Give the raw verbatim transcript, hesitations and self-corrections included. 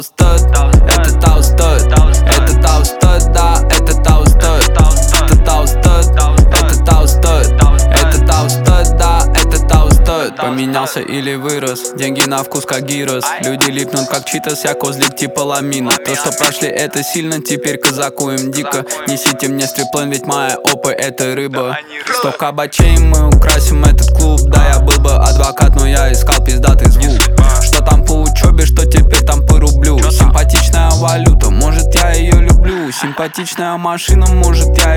Таустед, это Таустед, это Таустед, да, это Таустед, это Таустед, это Таустед, это Таустед, да, это Таустед. Поменялся или вырос, деньги на вкус как гирос. Люди липнут как читас, я козлик типа ламина. То, что прошли, это сильно, теперь казаку им дико. Несите мне стриплен, ведь моя опа это рыба. Сто кабачей мы украсим этот клуб. Да, я был бы адвокат, но я искал пиздатый звук. Что там по учебе, что теперь там по рублю. Симпатичная валюта, может я ее люблю. Симпатичная машина, может я